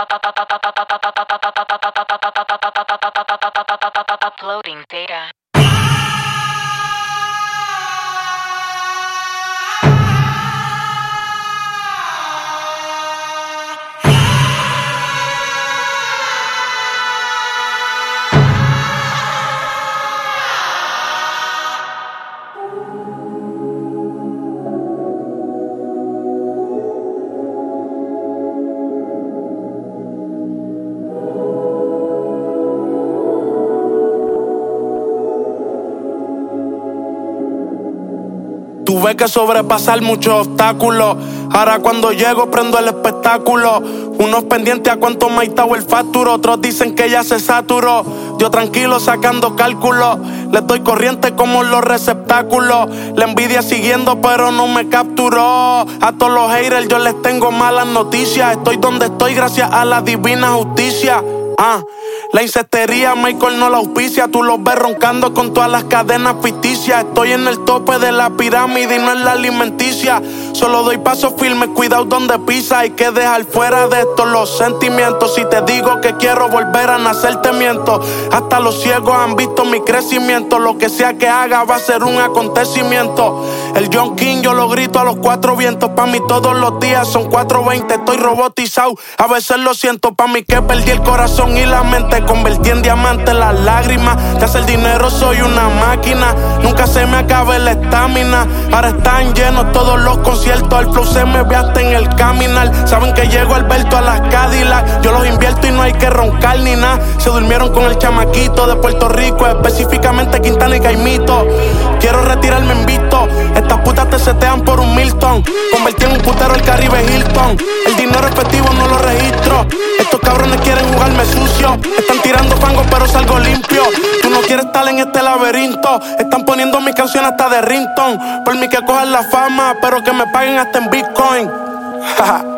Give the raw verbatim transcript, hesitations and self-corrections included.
Uploading data. Tuve que sobrepasar muchos obstáculos. Ahora cuando llego prendo el espectáculo. Unos pendientes a cuánto me ha estado el facturo. Otros dicen que ya se saturó. Yo tranquilo sacando cálculos. Les doy corriente como los receptáculos. La envidia siguiendo pero no me capturó. A todos los haters yo les tengo malas noticias. Estoy donde estoy gracias a la divina justicia. Ah, la insectería Michael no la auspicia. Tú los ves roncando con todas las cadenas ficticias. Estoy en el tope de la pirámide y no en la alimenticia. Solo doy pasos firmes, cuidado donde pisa. Hay que dejar fuera de esto los sentimientos. Si te digo que quiero volver a nacer te miento. Hasta los ciegos han visto mi crecimiento. Lo que sea que haga va a ser un acontecimiento. El John King yo lo grito a los cuatro vientos. Pa' mí todos los días son cuatro veinte. Estoy robotizado, a veces lo siento. Pa' mí que perdí el corazón y la mente. Convertí en diamante las lágrimas. De hacer dinero soy una máquina. Nunca se me acabe la estamina. Ahora están llenos todos los conciertos. El flow se me ve hasta en el caminar. Saben que llego Alberto a las Cadillac. Yo los invierto y no hay que roncar ni nada. Se durmieron con el chamaquito de Puerto Rico, específicamente Quintana y Caimito. Quiero retirarme invicto. Estas putas te setean por un Milton. Convertí en un putero el Caribe Hilton. El dinero efectivo no lo registro. Estos cabrones quieren jugarme sucio. Están tirando fango pero salgo limpio. Tú no quieres estar en este laberinto. Están poniendo mis canciones hasta de ringtone. Por mí que cojan la fama, pero que me paguen hasta en Bitcoin.